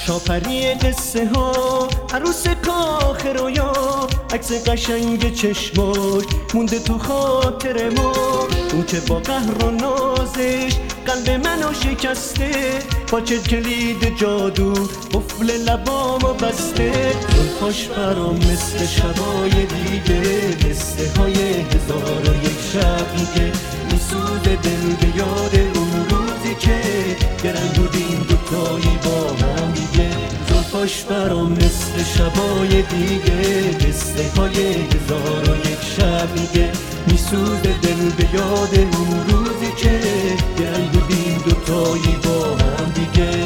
شاپری قصه ها، عروس کاخ رویا، عکس قشنگ چشماش مونده تو خاطر ما. اون که با قهر و نازش قلب منو شکسته، با چه کلید جادو قفل لبامو بسته. زلفاش برام مثل شبای دیگه، قصه های 1001 شب میگه، میسوزه دل به یاد اون روزی که گرنگ بودیم دوتایی با هم دیگه. زلفاش برام مثل شبای دیگه، قصه های 1001 شب میگه، میسوزه دل به یاد اون روزی که گرنگ بودیم دوتایی با هم دیگه.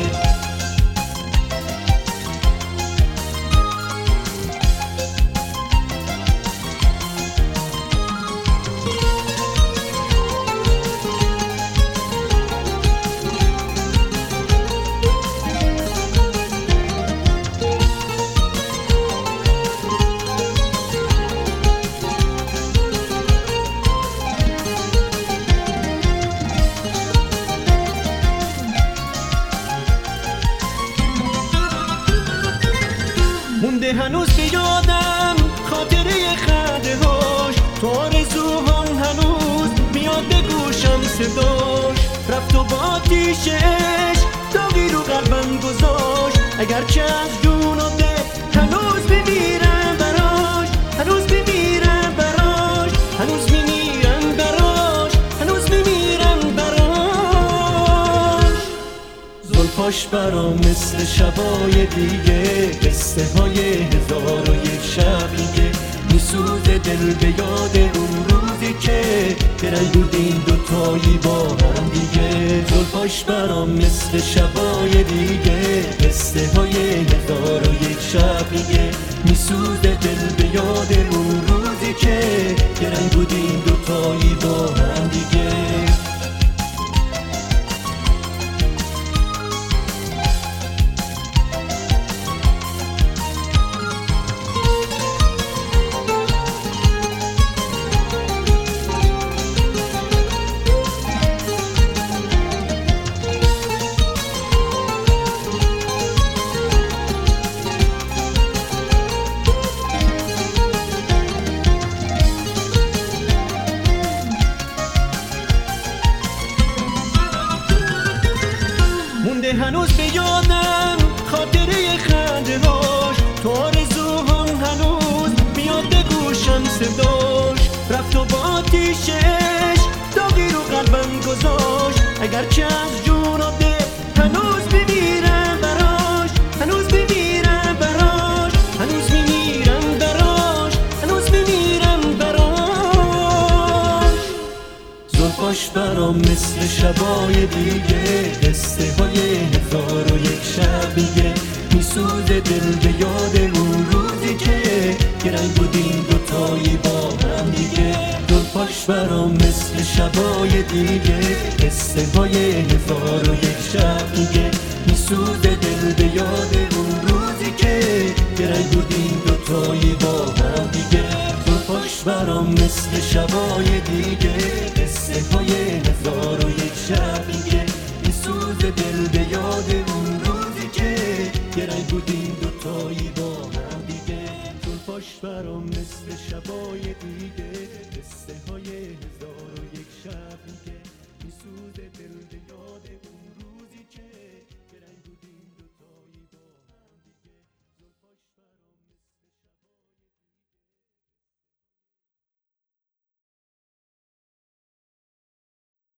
مونده هنوز به یادم خاطره خنده هاش، تو آرزوهام هنوز میاد به گوشم صداش. رفت و با آتیشش داغی رو قلبم گذاشت، اگرچه از جون و دل هنوز بمیرم براش، هنوز بمیرم براش، هنوز بمیرم براش، هنوز بمیرم براش. زلفاش برام مثل شبای دیگه، قصه های 1001 شب میگه، میسوزه دل به یاد اون روزی که گرنگ بودیم دوتایی با هم دیگه. زلفاش برام مثل شبای دیگه، قصه های 1001 شب میگه، میسوزه دل به یاد اون روزی که گرنگ بودیم دوتایی با هم دیگه. مونده هنوز به یادم خاطره خنده هاش، تو آرزوهام هنوز میاد به گوشم صداش. رفت و با آتیشش داغی رو قلبم گذاشت، اگرچه از جون و دل هنوز بمیرم براش، هنوز بمیرم براش، هنوز بمیرم براش، هنوز بمیرم براش. زلفاش برام مثل شبای دیگه، قصه های 1001 شب میگه، میسوزه دل به یاد اون روزی که گرنگ بودیم دوتایی با هم دیگه. زلفاش برام مثل شبای دیگه، قصه های 1001 شب میگه، میسوزه دل به یاد اون روزی که گرنگ بودیم دوتایی با هم دیگه. زلفاش برام مثل شبای دیگه، قصه های 1001 شب میگه، میسوزه دل به یاد اون روزی که گرنگ بودیم دوتایی با هم دیگه. زلفاش برام مثل شبای دیگه، قصه های 1001 شب میگه، میسوزه دل به یاد اون روزی که